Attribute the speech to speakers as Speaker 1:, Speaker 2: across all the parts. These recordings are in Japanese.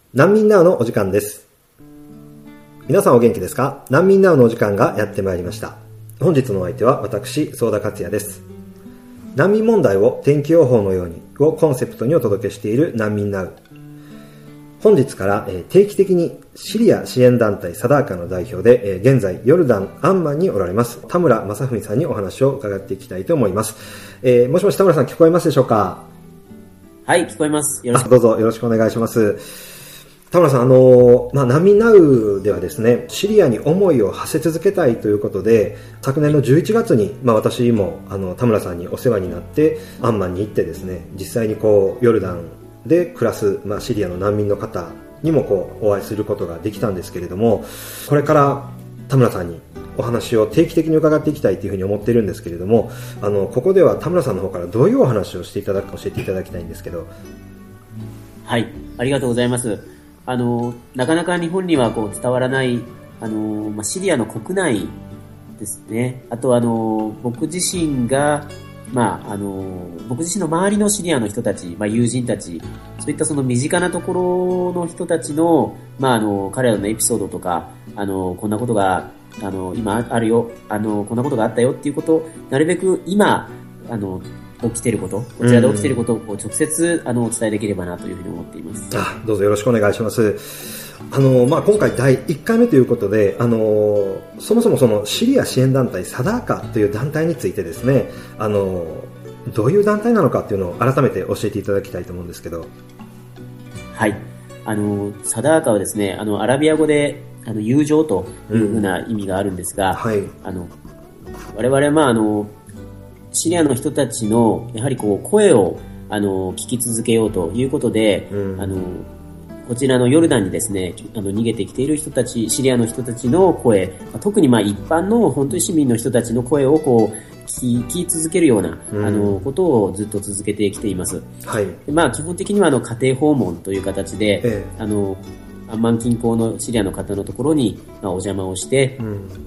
Speaker 1: 難民ナウのお時間です。皆さんお元気ですか？難民ナウのお時間がやってまいりました。本日のお相手は私、相田克也です。難民問題を天気予報のようにをコンセプトにお届けしている難民ナウ。本日から定期的にシリア支援団体サダーカの代表で現在ヨルダンアンマンにおられます田村正文さんにお話を伺っていきたいと思います。もしもし田村さん、聞こえますでしょうか？
Speaker 2: はい、聞こえます。
Speaker 1: どうぞよろしくお願いします。田村さん、難民ナウではですね、シリアに思いを馳せ続けたいということで、昨年の11月に、私も田村さんにお世話になってアンマンに行ってですね、実際にヨルダンで暮らす、シリアの難民の方にもお会いすることができたんですけれども、これから田村さんにお話を定期的に伺っていきたいというふうに思っているんですけれども、ここでは田村さんの方からどういうお話をして教えていただきたいんですけど。
Speaker 2: はい、ありがとうございます。なかなか日本には伝わらない、シリアの国内ですね。あと僕自身が、僕自身の周りのシリアの人たち、友人たち、そういったその身近なところの人たちの、彼らのエピソードとか、こんなことが、今あるよ、こんなことがあったよっていうことを、なるべく今、起きていること、こちらで起きていることを直接お伝えできればなというふうに思っています。
Speaker 1: どうぞよろしくお願いします。今回第1回目ということで、そもそもそのシリア支援団体サダーカという団体についてですね、どういう団体なのかっていうのを改めて教えていただきたいと思うんですけど。
Speaker 2: はい。サダーカはですね、アラビア語で友情というふうな意味があるんですが、
Speaker 1: はい、
Speaker 2: 我々シリアの人たちのやはり声を聞き続けようということで、こちらのヨルダンにですね、逃げてきている人たち、シリアの人たちの声、特に一般の本当に市民の人たちの声を聞き続けるような、ことをずっと続けてきています。
Speaker 1: はい。
Speaker 2: 基本的には家庭訪問という形で、アンマン近郊のシリアの方のところに、お邪魔をして、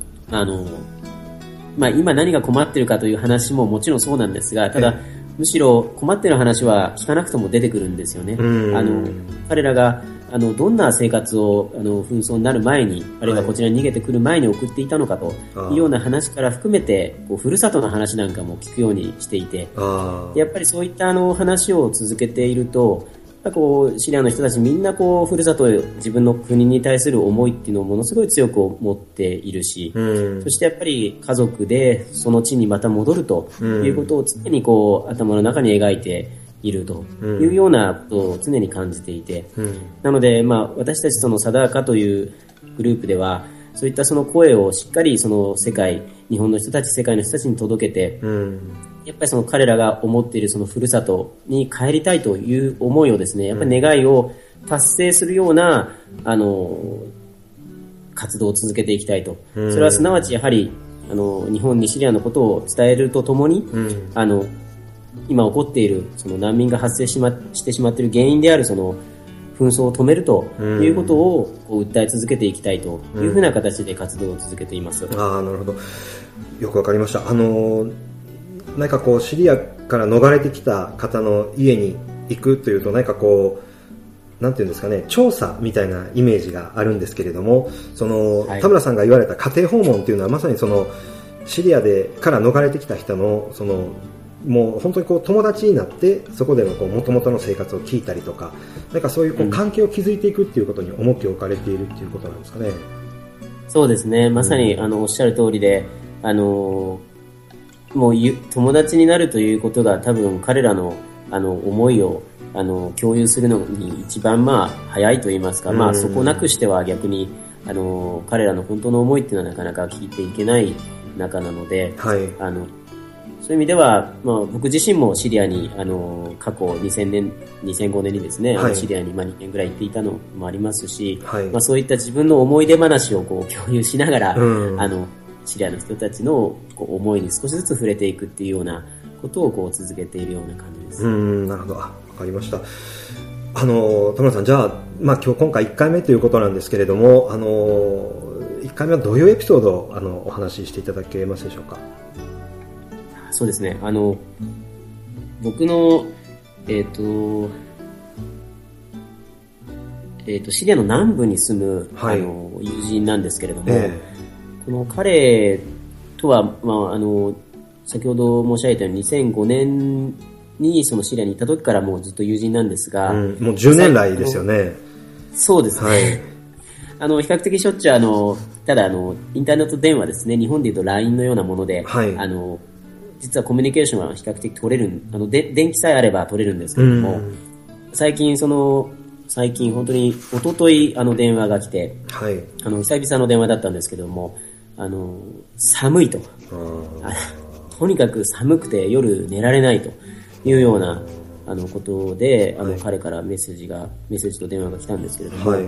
Speaker 2: 今何が困っているかという話ももちろんそうなんですが、ただ、むしろ困っている話は聞かなくとも出てくるんですよね。彼らがどんな生活を紛争になる前に、あるいはこちらに逃げてくる前に送っていたのかというような話から含めて、ふるさとの話なんかも聞くようにしていて、やっぱりそういった話を続けていると、シリアの人たちみんなふるさと、自分の国に対する思いっていうのをものすごい強く持っているし、そしてやっぱり家族でその地にまた戻るということを常に頭の中に描いているというようなことを常に感じていて、なので私たちそのサダーカというグループではそういったその声をしっかりその世界、日本の人たち、世界の人たちに届けて、やっぱりその彼らが思っているそのふるさとに帰りたいという思いをですね、やっぱり願いを達成するような、活動を続けていきたいと。それはすなわちやはり、日本にシリアのことを伝えるとともに、今起こっているその難民が発生してしまっている原因であるその紛争を止めるということを訴え続けていきたいというふうな形で活動を続けています。
Speaker 1: なるほど。よくわかりました。何かシリアから逃れてきた方の家に行くというと、何かなんていうんですかね、調査みたいなイメージがあるんですけれども、田村さんが言われた家庭訪問というのはまさにシリアから逃れてきた人のもう本当に友達になってそこでの元々の生活を聞いたりとか、なんかそういう関係を築いていくっていうことに重きを置かれているっていうことなんですかね。
Speaker 2: そうですね、まさにおっしゃる通りで、もう友達になるということが多分彼らの思いを共有するのに一番早いと言いますか、そこなくしては逆に彼らの本当の思いっていうのはなかなか聞いていけない中なので、
Speaker 1: はい、
Speaker 2: そういう意味では、僕自身もシリアに過去2005年にですね、シリアに2年ぐらい行っていたのもありますし、そういった自分の思い出話を共有しながら、シリアの人たちの思いに少しずつ触れていくっていうようなことを続けているような感じです。
Speaker 1: なるほど、わかりました。田村さん、じゃあ、今回1回目ということなんですけれども、1回目はどういうエピソードをお話ししていただけますでしょうか。
Speaker 2: そうですね、僕のシリアの南部に住む、
Speaker 1: はい、
Speaker 2: 友人なんですけれども、この彼とは、先ほど申し上げたように2005年にそのシリアに行った時からもうずっと友人なんですが、
Speaker 1: もう10年来ですよね。
Speaker 2: そうですね。はい、比較的しょっちゅうただインターネット電話ですね、日本でいうと LINE のようなもので、
Speaker 1: はい、
Speaker 2: 実はコミュニケーションは比較的取れる、電気さえあれば取れるんですけれども、最近本当に一昨日電話が来て、
Speaker 1: はい、
Speaker 2: 久々の電話だったんですけども、寒いと。とにかく寒くて夜寝られないというようなことで、はい、彼からメッセージと電話が来たんですけれども、はい、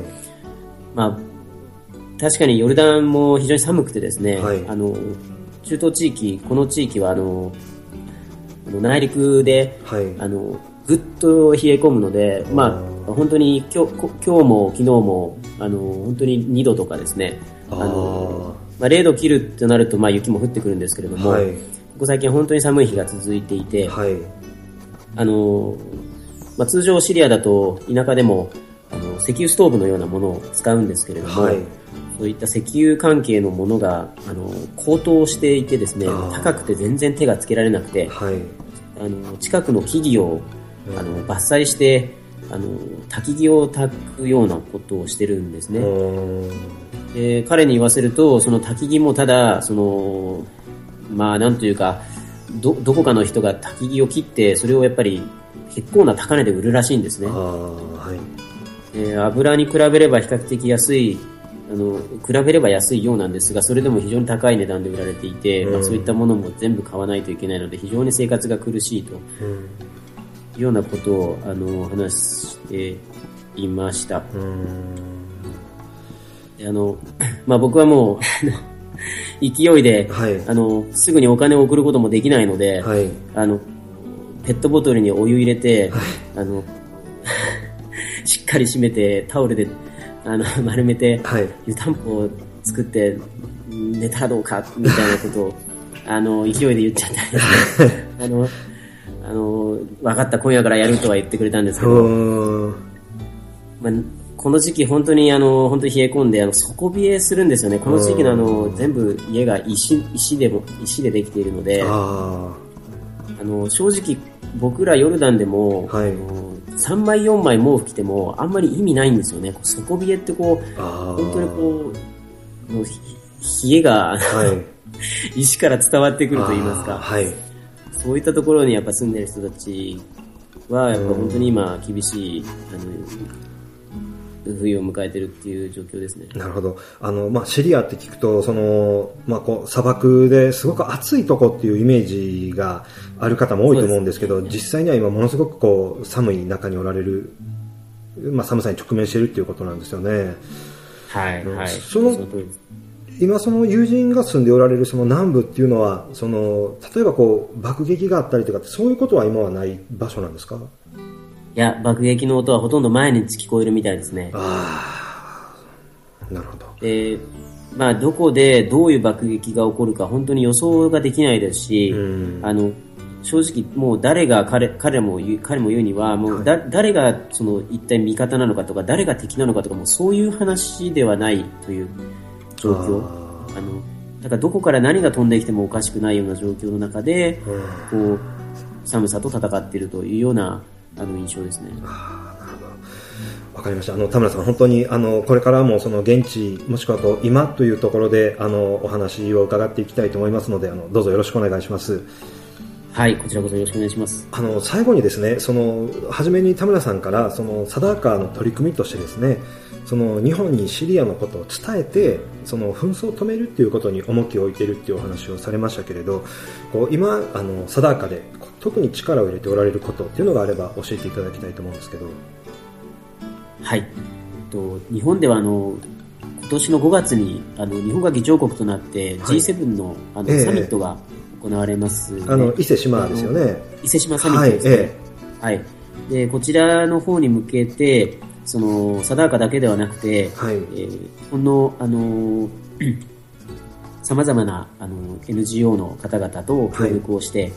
Speaker 2: 確かにヨルダンも非常に寒くてですね、はい、中東地域、この地域は内陸で、はい、ぐっと冷え込むので、本当に今日も昨日も本当に2度とかですね、0度切るとなると雪も降ってくるんですけれども、はい、ここ最近本当に寒い日が続いていて、はい、通常シリアだと田舎でも石油ストーブのようなものを使うんですけれども、はい、そういった石油関係のものが高騰していてですね、高くて全然手がつけられなくて、はい、近くの木々を伐採して焚き木を焚くようなことをしてるんですね。で、彼に言わせると、その焚き木もただなんというかどこかの人が焚き木を切ってそれをやっぱり結構な高値で売るらしいんですね。はい、油に比べれば比較的安い比べれば安いようなんですが、それでも非常に高い値段で売られていて、そういったものも全部買わないといけないので非常に生活が苦しいというようなことを話していました。僕はもう勢いで、はい、すぐにお金を送ることもできないので、はい、ペットボトルにお湯入れて、はい、しっかり締めてタオルで丸めて、はい、湯たんぽを作って寝たらどうかみたいなことを勢いで言っちゃったりですね。分かった、今夜からやるとは言ってくれたんですけど、この時期本当に冷え込んで底冷えするんですよね。この時期の全部家が石でできているので、正直僕らヨルダンでも、はい、3枚4枚毛布着てもあんまり意味ないんですよね。底冷えって本当に冷えが、はい、石から伝わってくると言いますか、はい、そういったところにやっぱ住んでる人たちはやっぱ本当に今厳しい冬を迎えてるっていう状況ですね。
Speaker 1: なるほど。シリアって聞くと砂漠ですごく暑いとこっていうイメージがある方も多いと思うんですけど、実際には今ものすごく寒い中におられる、寒さに直面しているっていうことなんですよね。はい、はい。今その友人が住んでおられるその南部っていうのは例えば爆撃があったりとかそういうことは今はない場所なんですか？
Speaker 2: いや、爆撃の音はほとんど毎日聞こえるみたいですね。
Speaker 1: なるほど。
Speaker 2: どこでどういう爆撃が起こるか本当に予想ができないですし、正直もう彼も言うにはもう誰が一体味方なのかとか誰が敵なのかとかもうそういう話ではないという状況。だからどこから何が飛んできてもおかしくないような状況の中で、寒さと戦っているというような印象ですね。なるほ
Speaker 1: ど。わかりました。田村さん、本当にこれからも現地もしくは今というところでお話を伺っていきたいと思いますので、どうぞよろしくお願いします。
Speaker 2: はい、こちらこそよろしくお願いします。
Speaker 1: 最後にですね、初めに田村さんからサダーカーの取り組みとしてですね、日本にシリアのことを伝えて紛争を止めるっていうことに重きを置いているっていうお話をされましたけれど、今サダーカで特に力を入れておられることっていうのがあれば教えていただきたいと思うんですけど。
Speaker 2: はい、日本では今年の5月に日本が議長国となって G7 の、サミットが行われます、ね。
Speaker 1: 伊勢志摩ですよね。
Speaker 2: 伊勢志摩サミットですね。はい。で、こちらの方に向けて、サダーカだけではなくて、はい、日本の様々なNGO の方々と協力をして、はい、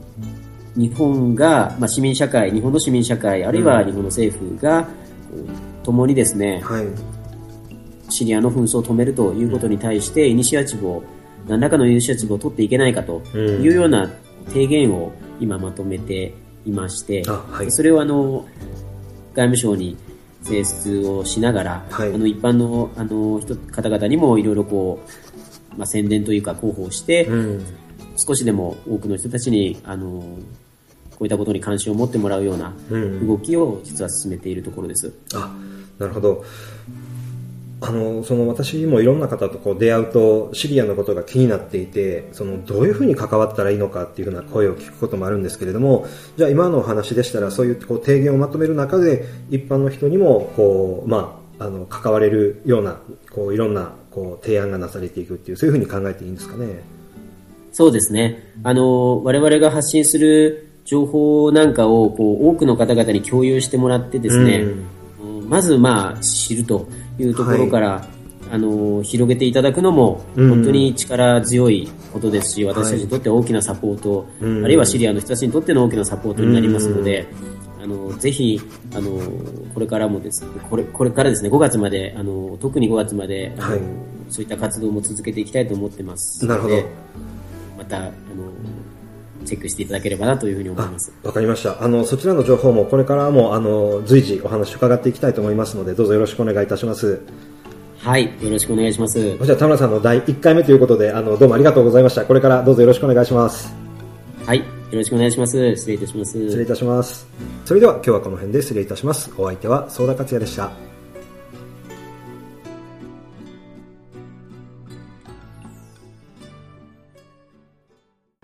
Speaker 2: 日本が、日本の市民社会、あるいは日本の政府が、 共にですね、
Speaker 1: はい、
Speaker 2: シリアの紛争を止めるということに対してイニシアチブを何らかのイニシアチブを取っていけないかというような提言を今まとめていまして、はい、それを外務省に提出をしながら、はい、一般の方々にもいろいろこう、宣伝というか広報をして、少しでも多くの人たちにこういったことに関心を持ってもらうような動きを実は進めているところです。
Speaker 1: なるほど。私もいろんな方とこう出会うとシリアのことが気になっていて、どういうふうに関わったらいいのかっていうふうな声を聞くこともあるんですけれども、じゃあ今のお話でしたらそういうこう提言をまとめる中で一般の人にもこう、関われるようなこういろんなこう提案がなされていくっていう、そういうふうに考えていいんですかね。そうですね。
Speaker 2: 我々が発信する情報なんかをこう多くの方々に共有してもらってですね、まず知るというところから、はい、広げていただくのも本当に力強いことですし、私たちにとって大きなサポート、あるいはシリアの人たちにとっての大きなサポートになりますので、ぜひこれからもですね、これからですね、5月まで特に5月まではい、そういった活動も続けていきたいと思ってますので、またチェックしていただければなというふうに思います。
Speaker 1: わかりました。そちらの情報もこれからも随時お話を伺っていきたいと思いますので、どうぞよろしくお願いいたします。
Speaker 2: はい、よろしくお願いします。
Speaker 1: じゃあ田村さんの第1回目ということでどうもありがとうございました。これからどうぞよろしくお願いします。
Speaker 2: はい、よろしくお願いします。失礼いたします。
Speaker 1: 失礼いたします。それでは今日はこの辺で失礼いたします。お相手は相田克也でした。